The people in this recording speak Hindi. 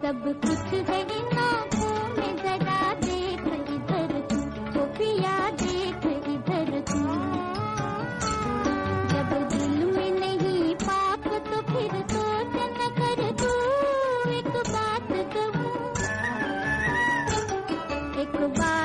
सब कुछ है इन आँखों में, जरा देख इधर तू, ओ पिया देख इधर तू। जब दिल में नहीं पाप तो फिर सोच न कर तू, एक बात कहूँ, एक बात